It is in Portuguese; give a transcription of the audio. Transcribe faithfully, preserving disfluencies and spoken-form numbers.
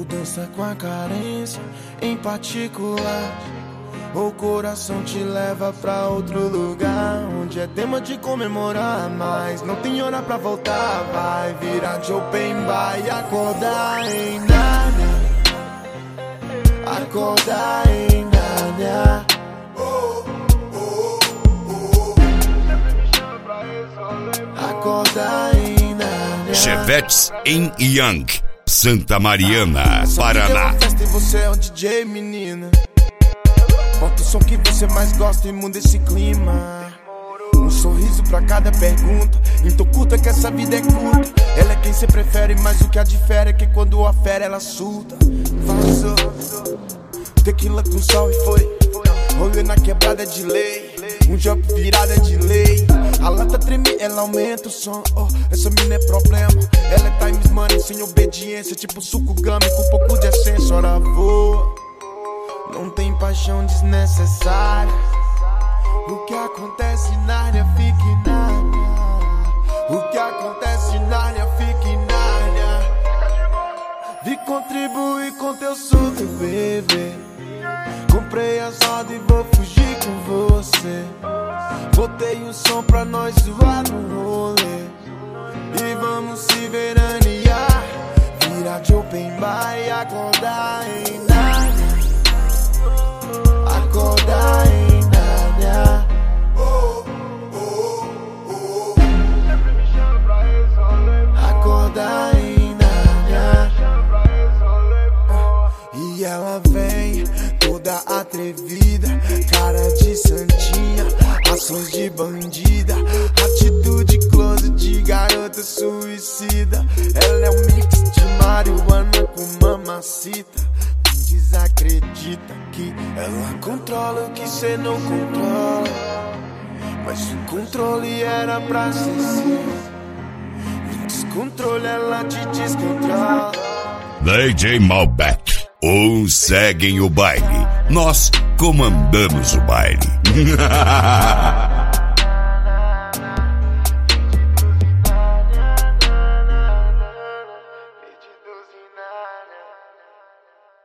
Tu dança com a carência em particular. O coração te leva pra outro lugar, onde é tema de comemorar, mas não tem hora pra voltar. Vai virar de open bar e acordar em Nárnia. Acordar em Nárnia. Acordar em Nárnia. Chevetes em Young, Santa Mariana, Paraná. Festa e você é o D J, menina. Bota o som que você mais gosta e muda esse clima. Um sorriso pra cada pergunta. Então curta que essa vida é curta. Ela é quem cê prefere, mas o que a difere é que quando a fera ela surta. Vazou tequila com sol e foi. Rolê na quebrada de lei. Um jump virada de lei. A lata treme, ela aumenta o som. Oh, essa mina é problema. Ela é times money sem obediência. Tipo suco gummy com pouco de essência. Ora voa. Não tem paixão desnecessária. O que acontece na área fica em Nárnia. O que acontece na área fica em Nárnia. Vi contribuir com teu surto, bebê. Comprei as rodas e vou fugir com você. Botei um som pra nós zoar no rolê. E vamos se veranear. Virar de open bar e acordar em Nárnia. Acordar em Nárnia. Acordar em Nárnia. E ela vem toda atrevida, cara de santinha, ações de bandida, atitude close de garota suicida. Ela é um mix de marihuana com mamacita. Desacredita que ela controla o que cê não controla, mas o controle era pra ser seu. No descontrole ela te descontrola. D J Malbec, uns seguem o baile, nós comandamos o baile.